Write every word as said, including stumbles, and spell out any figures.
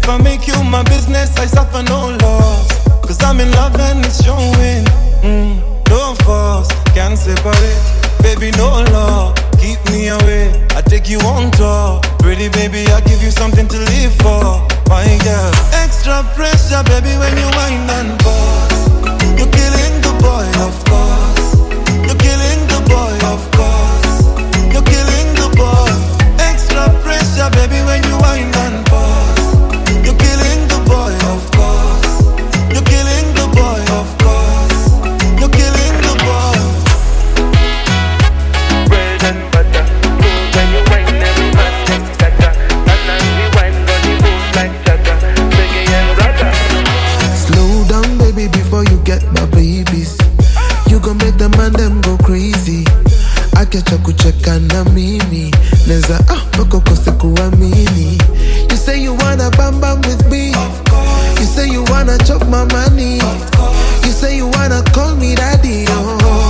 If I make you my business, I suffer no loss. Cause I'm in love and it's showing. mm, No force, can't separate. Baby, no law, keep me away. I take you on tour. Pretty baby, I give you something to live for. My girl, extra pressure, baby, when you wind and pause. You're killing the boy, of course. You're killing the boy, of course. You're killing the boy. Extra pressure, baby, when you wind and pause. You're killing the boy, of course. You're killing the boy, of course. You're killing the boy. Bread and butter, rules when you wine, every man takes better. And then we wine on the moves like Jagger, Biggie and Rada. Slow down, baby, before you get my babies. You gon' make the man them go crazy. I catch a kucheka na mimi. Neza ah bako kose kuamini. You say you wanna bam bam with me. You say you wanna chop my money. You say you wanna call me daddy. Oh.